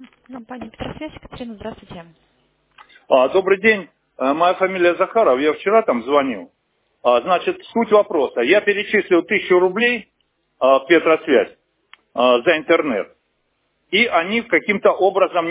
Компания Петросвязь, Екатерина, здравствуйте. Добрый день. Моя фамилия Захаров. Я вчера там звонил. Значит, суть вопроса. Я перечислил 1000 рублей в Петросвязь за интернет. И они каким-то образом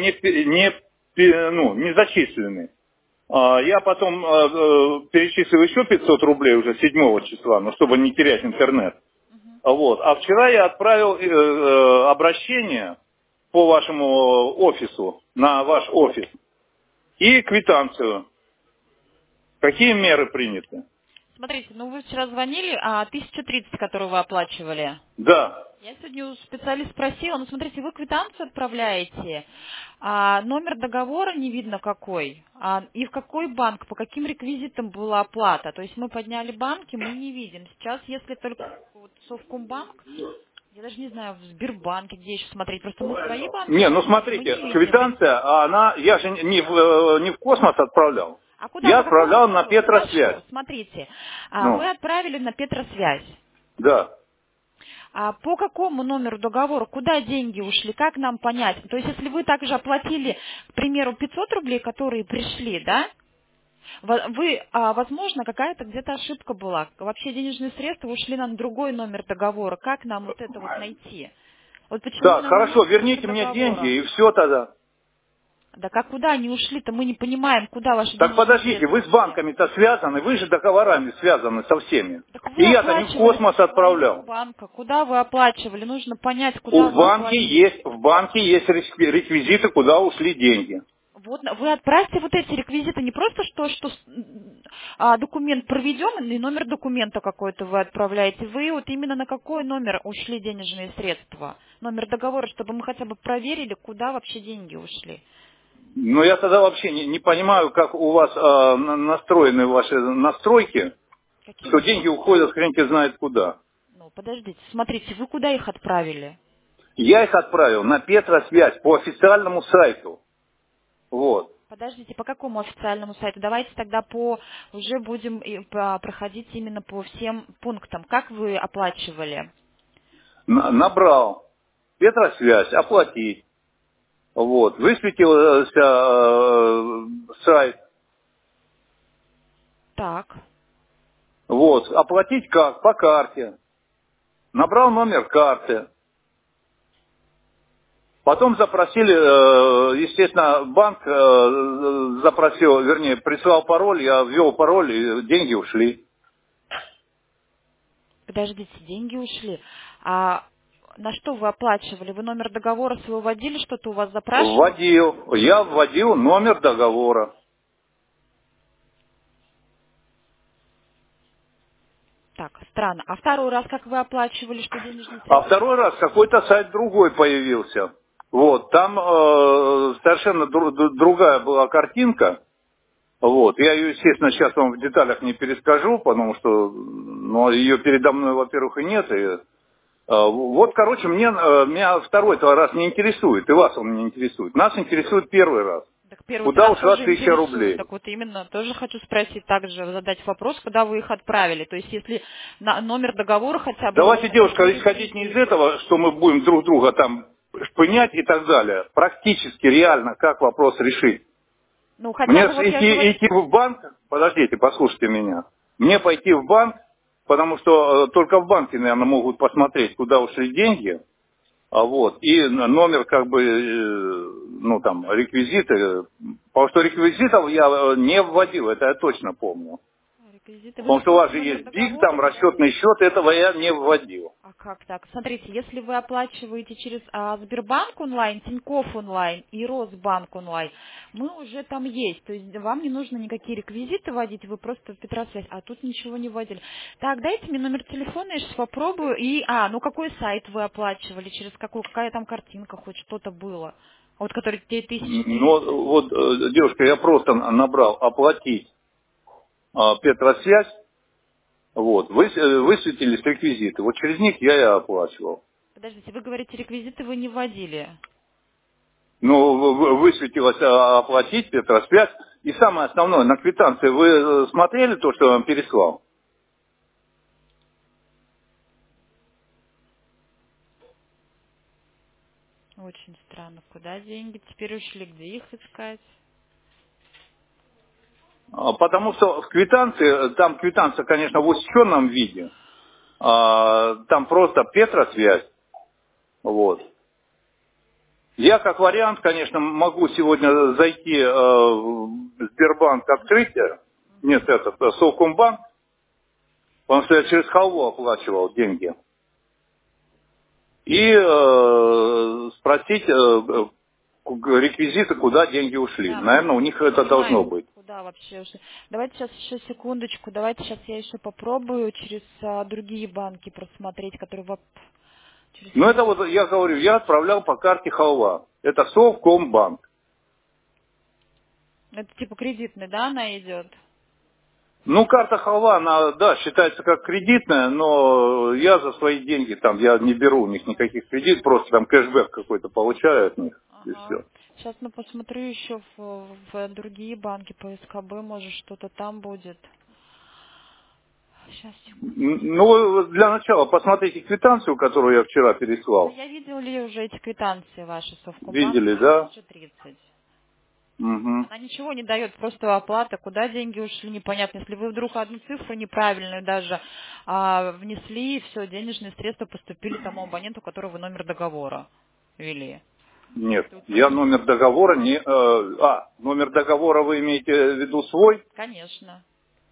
не зачислены. Я потом перечислил еще 500 рублей уже 7 числа, ну, чтобы не терять интернет. Вот. А вчера я отправил обращение по вашему офису, на ваш офис, и квитанцию. Какие меры приняты? Смотрите, ну вы вчера звонили, 1030, которую вы оплачивали. Да. Я сегодня у специалиста спросила, ну смотрите, вы квитанцию отправляете, номер договора не видно какой, и в какой банк, по каким реквизитам была оплата. То есть мы подняли банки, мы не видим. Сейчас, если только вот Совкомбанк, я даже не знаю, в Сбербанке, где еще смотреть, просто мы свои банки Не, ну смотрим, мы смотрите, не видим. квитанция, я же не в космос отправлял. А куда, Я по какому отправлял на номеру? Петросвязь. Хорошо, смотрите, вы Ну, отправили на Петросвязь. да. По какому номеру договора, куда деньги ушли, как нам понять? То есть, если вы также оплатили, к примеру, 500 рублей, которые пришли, да, возможно, какая-то где-то ошибка была. Вообще денежные средства ушли на другой номер договора. Как нам вот это вот найти? Вот почему Так, нам не хорошо, нужен номер верните мне деньги договора? и все тогда. Да как куда они ушли-то, мы не понимаем, куда ваши Так денежные подождите, средства вы с ушли. банками-то связаны, вы же договорами связаны со всеми. Так И вы я-то не в оплачивали космос со своего отправлял. банка. Куда вы оплачивали? Нужно понять, куда вы оплатили. В банке есть реквизиты, куда ушли деньги. Вот вы отправьте вот эти реквизиты, не просто документ проведем, и номер документа какой-то вы отправляете. Вы вот именно на какой номер ушли денежные средства? Номер договора, чтобы мы хотя бы проверили, куда вообще деньги ушли. Но я тогда вообще не понимаю, как у вас настроены ваши настройки, Какие что деньги настройки? уходят хрен знает куда. Ну, подождите, смотрите, вы куда их отправили? Я их отправил на Петросвязь по официальному сайту. Вот. Подождите, по какому официальному сайту? Давайте тогда уже будем проходить именно по всем пунктам. Как вы оплачивали? Набрал Петросвязь, оплатить. Вот. Высветился сайт. Так. Вот. Оплатить как? По карте. Набрал номер карты. Потом запросили, естественно, банк запросил, вернее, прислал пароль, я ввел пароль, и деньги ушли. Подождите, деньги ушли. А на что вы оплачивали? Вы номер договора свой вводили, что-то у вас запрашивали? Я вводил номер договора. Так, странно. А второй раз как вы оплачивали, что денежные А средства? второй раз какой-то сайт другой появился. Вот, там совершенно другая была картинка. Вот, я ее, естественно, сейчас вам в деталях не перескажу, потому что ее передо мной, во-первых, и нет. Вот, короче, меня второй-то раз не интересует, и вас он не интересует. Нас интересует первый раз. Так первый Куда раз ушла тоже 1000 интересует. рублей? Так вот именно, тоже хочу спросить также, задать вопрос, куда вы их отправили. То есть если номер договора хотя бы Давайте, есть, девушка, какие исходить не из реквизиты. этого, что мы будем друг друга там шпынять и так далее. Практически, реально, как вопрос решить. Ну, хотя Мне бы вот я говорю, идти в банк, подождите, послушайте меня. Мне пойти в банк, потому что только в банке, наверное, могут посмотреть, куда ушли деньги. Вот. И номер, как бы, реквизиты. Потому что реквизитов я не вводил, это я точно помню. реквизиты, вы Потому не что у вас помните же номер есть БИГ, договора, там да? расчетный счет, этого я не вводил. А как так? Смотрите, если вы оплачиваете через Сбербанк онлайн, Тинькофф онлайн и Росбанк онлайн, мы уже там есть. То есть вам не нужно никакие реквизиты вводить, вы просто в Петросвязь, а тут ничего не вводили. Так, дайте мне номер телефона, я сейчас попробую. Какой сайт вы оплачивали, через какая там картинка, хоть что-то было. Вот который те 1030. Ну, вот, девушка, я просто набрал оплатить Петросвязь, вот, высветились реквизиты. Вот через них я и оплачивал. Подождите, вы говорите, реквизиты вы не вводили. Ну, высветилось оплатить Петросвязь. И самое основное, на квитанции вы смотрели то, что я вам переслал? Ой, Очень странно. Куда деньги теперь ушли? Где их искать? Потому что в квитанции, там квитанция, конечно, в усеченном виде. Там просто Петросвязь. Вот. Я как вариант, конечно, могу сегодня зайти в Сбербанк открытие. Нет, Совкомбанк. Потому что я через халву оплачивал деньги. И спросить реквизиты, куда деньги ушли. Да, Наверное, у них это должно понимаем, быть. куда вообще ушли. Давайте сейчас еще секундочку. Давайте сейчас я еще попробую через другие банки просмотреть, которые через... Но это вот, я говорю, я отправлял по карте халва. Это Совкомбанк. Это типа кредитный, да, она идет? Ну, карта халва, она, да, считается как кредитная, но я за свои деньги там, я не беру у них никаких кредитов, просто там кэшбэк какой-то получаю от них, и Ага. все. Сейчас мы посмотрю еще в другие банки по СКБ, может что-то там будет. Сейчас, секунду. Ну, вы для начала посмотрите квитанцию, которую я вчера Да переслал. я видела уже эти квитанции ваши Совкомбанк Видели, за да? 1030. Угу. Она ничего не дает, просто оплата, куда деньги ушли, непонятно. Если вы вдруг одну цифру неправильную даже внесли, и все, денежные средства поступили тому абоненту, у которого вы номер договора ввели. Нет, Тут я тоже- номер договора не... номер договора вы имеете в виду свой? Конечно.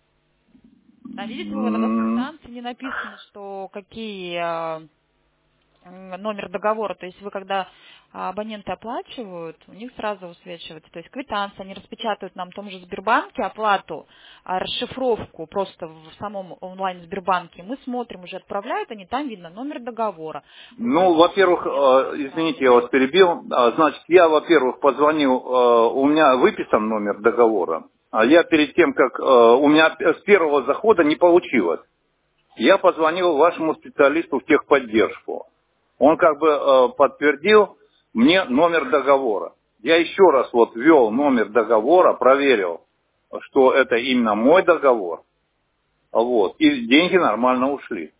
А видите, вот в М, квитанции не написано, что какие номер договора. То есть вы когда абоненты оплачивают, у них сразу высвечивается. То есть квитанция, они распечатают нам в том же Сбербанке оплату, расшифровку просто в самом онлайн Сбербанке. Мы смотрим, уже отправляют они, там видно номер договора. Ну, Выводятся во-первых, средства извините, сразу. я вас перебил. Значит, я, во-первых, позвонил, у меня выписан номер договора, а я перед тем, как у меня с первого захода не получилось. Я позвонил вашему специалисту в техподдержку. Он как бы подтвердил мне номер договора. Я еще раз вот ввел номер договора, проверил, что это именно мой договор. Вот. И деньги нормально ушли.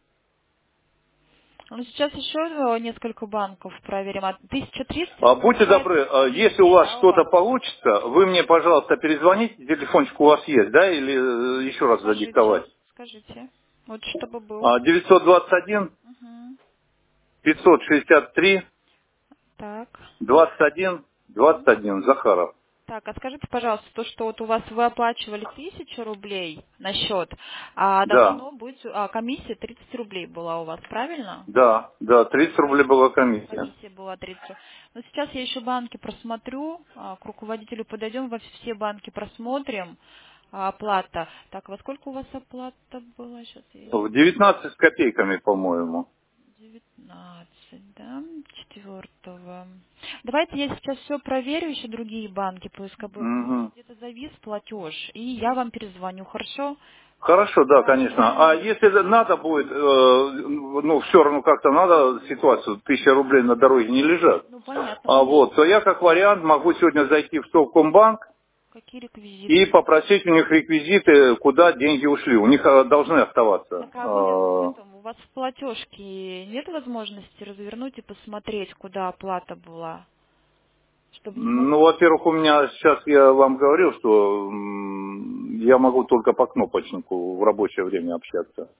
Ну, сейчас еще несколько банков проверим. 1300 Будьте получается добры, если у комиссия, вас да, у что-то вас? получится, вы мне, пожалуйста, перезвоните, телефончик у вас есть, да, или еще раз Скажите, задиктовать. скажите. Вот чтобы был. 921 Мгм. 563 Так. 21 21, Захаров. Так, а скажите, пожалуйста, то, что вот у вас вы оплачивали 1000 рублей на счет, Да, должно быть, комиссия 30 рублей была у вас, правильно? да, да, 30 рублей была комиссия. Комиссия была 30. Но сейчас я еще банки просмотрю, к руководителю подойдем, во все банки просмотрим, оплата. Так, во сколько у вас оплата была? Сейчас я... В 19 с копейками, по-моему. 19, да, 4. Давайте я сейчас все проверю, еще другие банки по СКБ. Может, Мгм. где-то завис платеж, и я вам перезвоню, хорошо? Хорошо, да, конечно. А Проверю. если надо будет, ну, все равно как-то надо ситуацию, 1000 рублей на дороге не лежат. Ну, понятно, Вот, то я как вариант могу сегодня зайти в Совкомбанк какие реквизиты. и попросить у них реквизиты, куда деньги ушли. У них должны оставаться. Так, а вы в этом, у вас в платежке нет возможности развернуть и посмотреть, куда оплата была? Чтобы не Ну, было... во-первых, у меня сейчас я вам говорил, что я могу только по кнопочнику в рабочее время общаться.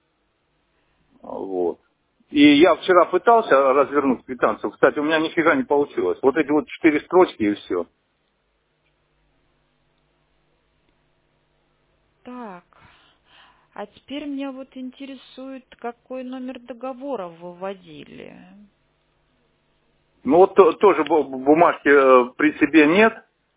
Вот. И я вчера пытался развернуть квитанцию. Кстати, у меня нифига не получилось. Вот эти вот 4 строчки и все. Так, а теперь меня вот интересует, какой номер договора вы вводили. Ну вот тоже бумажки при себе нет.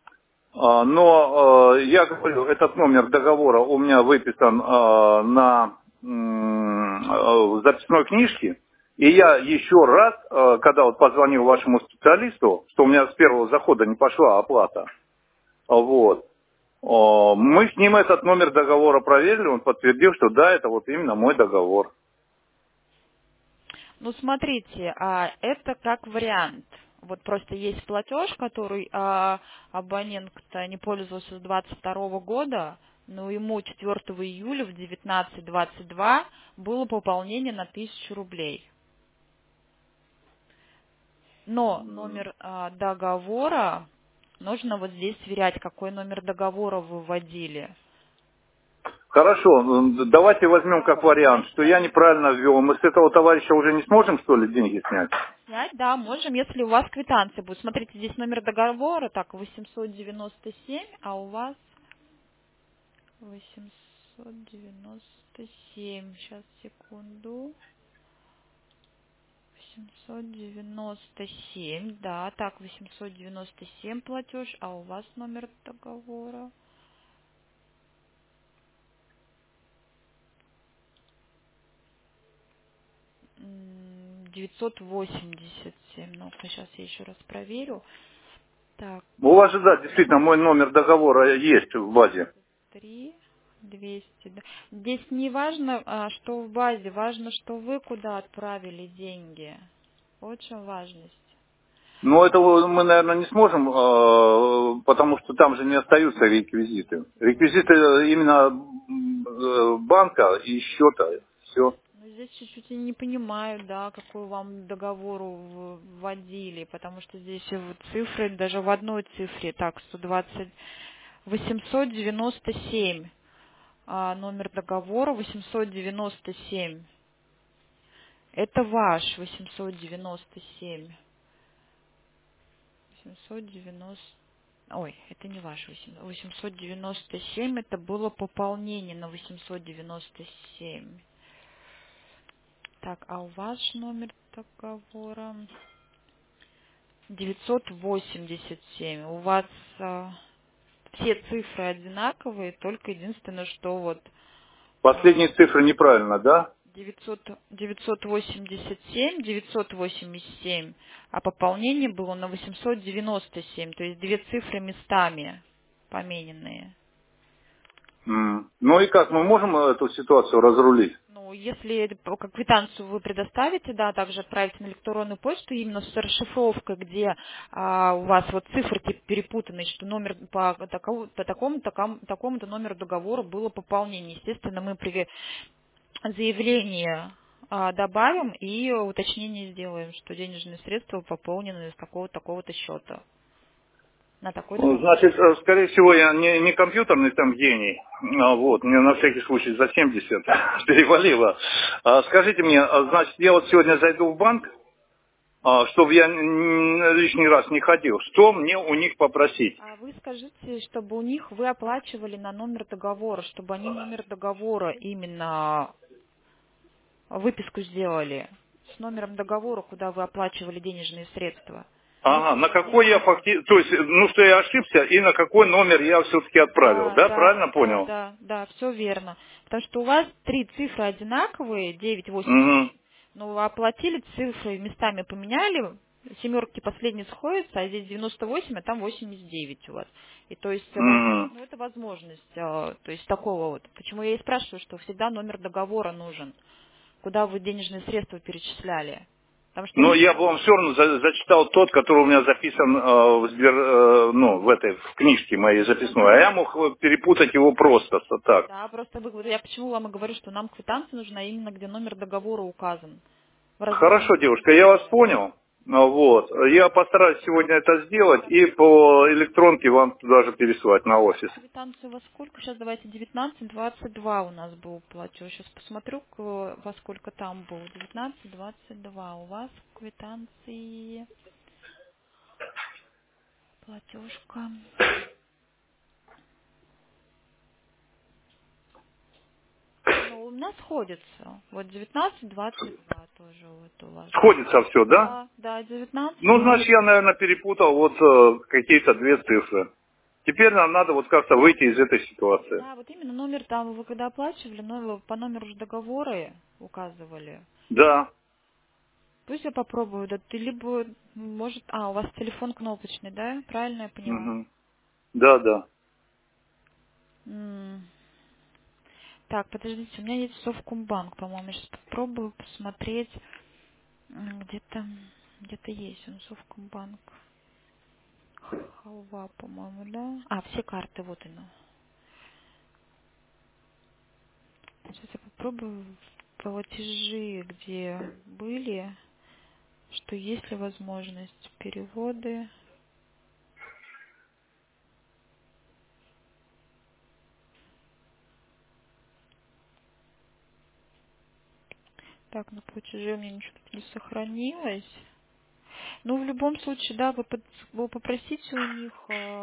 Но я говорю, этот номер договора у меня выписан на записной книжке. И я еще раз, когда вот позвонил вашему специалисту, что у меня с первого захода не пошла оплата, вот, мы с ним этот номер договора проверили, он подтвердил, что да, это вот именно мой договор. Ну, смотрите, это как вариант. Вот просто есть платеж, который абонент-то не пользовался с 22 года, но ему 4 июля в 19:22 было пополнение на 1000 рублей. Но номер договора нужно вот здесь сверять, какой номер договора вы вводили. Хорошо, давайте возьмем как вариант, что я неправильно ввел. Мы с этого товарища уже не сможем, что ли, деньги снять? Снять, да, можем, если у вас квитанция будет. Смотрите, здесь номер договора, так, 897, а у вас 897. Сейчас, секунду. 897, да, так, 897 платеж, а у вас номер договора? 987. Ну-ка, сейчас я еще раз проверю. Так, У вас же, да, действительно, мой номер договора есть в базе. 3, 200. Да. Здесь не важно, что в базе, важно, что вы куда отправили деньги. Вот в чем важность. Но этого мы, наверное, не сможем, потому что там же не остаются реквизиты. Реквизиты именно банка и счета. Все. Ну, здесь чуть-чуть я не понимаю, да, какой вам договору вводили, потому что здесь вот цифры, даже в одной цифре, так, 120, 897, номер договора 897. Это ваш 897. 890. Ой, это не ваш 897, это было пополнение на 897. Так, а у вас номер договора 987. У вас все цифры одинаковые, только единственное, что вот Последние цифры неправильно, да? 987, а пополнение было на 897, то есть две цифры местами помененные. Ну и как, мы можем эту ситуацию разрулить? Ну, если как квитанцию вы предоставите, да, также отправите на электронную почту именно с расшифровкой, где у вас вот циферки перепутаны, что номер по такому-то номеру договора было пополнение. Естественно, мы при заявлении добавим и уточнение сделаем, что денежные средства пополнены с такого-то счета на такой-то Ну, такой. значит, скорее всего, я не компьютерный там гений. Вот, мне на всякий случай за 70 перевалило. Скажите мне, значит, я вот сегодня зайду в банк, чтобы я лишний раз не ходил. Что мне у них попросить? А вы скажите, чтобы у них вы оплачивали на номер договора, чтобы они номер договора именно выписку сделали с номером договора, куда вы оплачивали денежные средства. Ага, на Если какой я деньги... фактически, то есть, ну что я ошибся, и на какой номер я все-таки отправил, Да, да, да, правильно да, понял? да, все верно. Потому что у вас три цифры одинаковые, 987, Угу, но вы оплатили цифры, местами поменяли, семерки последние сходятся, а здесь 98, а там 89 у вас. И то есть, угу. возможно, это возможность, то есть такого вот. Почему я и спрашиваю, что всегда номер договора нужен, куда вы денежные средства перечисляли. Потому что Но если я бы вам все равно зачитал тот, который у меня записан в этой в книжке моей записной. А я мог перепутать его просто так. да, просто я почему вам и говорю, что нам квитанция нужна именно, где номер договора указан. В Хорошо, различных девушка, я вас понял. Вот. Я постараюсь сегодня это сделать и по электронке вам туда же пересылать на офис. квитанцию во сколько? Сейчас давайте 19,22 у нас был платеж. Сейчас посмотрю, во сколько там был. 19,22 у вас квитанции. Платежка. Ну, у нас сходится. Вот 19,22 тоже вот у вас. Сходится все, да? Да, 19, Ну, значит, я, наверное, перепутал вот какие-то две цифры. Теперь нам надо вот как-то выйти из этой ситуации. да, вот именно номер там, вы когда оплачивали, но по номеру же договора указывали. Да. Пусть я попробую, да, ты либо, может, у вас телефон кнопочный, да? Правильно я поняла? Мгм. Да, да. М. Так, подождите, у меня есть Совкомбанк, по-моему, я сейчас попробую посмотреть, где-то есть он, Совкомбанк. Халва, по-моему, да? Все карты, вот она. Сейчас я попробую платежи, где были. что есть ли возможность переводы. Так, на платеже у меня ничего тут не сохранилось. Ну, в любом случае, да, вы попросите у них...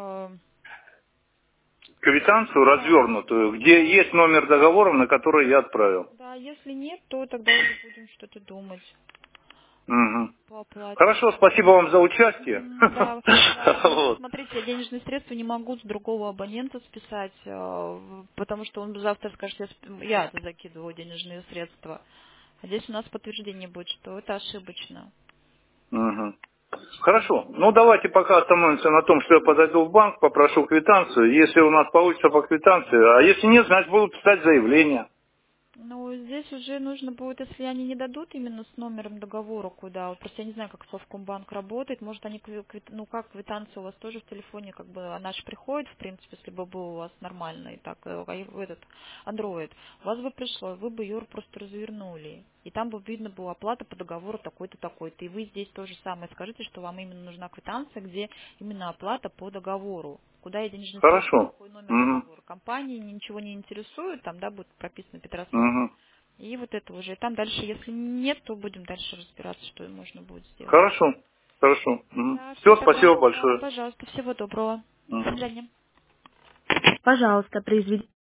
Квитанцию квитанцию, развернутую, где есть номер договора, на который я отправил. да, если нет, то тогда уже будем что-то думать Мгм. по оплате. Хорошо, спасибо вам за участие. Да, да, единственное, Вот. смотрите, я денежные средства не могу с другого абонента списать, потому что он завтра скажет, я это закидываю денежные средства. А здесь у нас подтверждение будет, что это ошибочно. Мгм. Хорошо. Ну, давайте пока остановимся на том, что я подойду в банк, попрошу квитанцию. Если у нас получится по квитанции, а если нет, значит, будут писать заявление. Ну, здесь уже нужно будет, если они не дадут именно с номером договора, куда, вот просто я не знаю, как Совкомбанк работает, может они, ну как квитанция у вас тоже в телефоне, как бы она же приходит, в принципе, если бы был у вас нормальный, так, этот Android, у вас бы пришло, вы бы ее просто развернули, и там бы видно была оплата по договору такой-то, такой-то, и вы здесь то же самое скажите, что вам именно нужна квитанция, где именно оплата по договору. Куда я денежные средства, Хорошо. какой номер Мгм. договора. Компании ничего не интересует, там, да, будет прописано Петросвязь. Мгм. И вот это уже. И там дальше, если нет, то будем дальше разбираться, что можно будет сделать. Хорошо. Хорошо. Да, все Все, тогда. спасибо Да, большое. пожалуйста, всего доброго. До Мгм. свидания. Пожалуйста, произведите.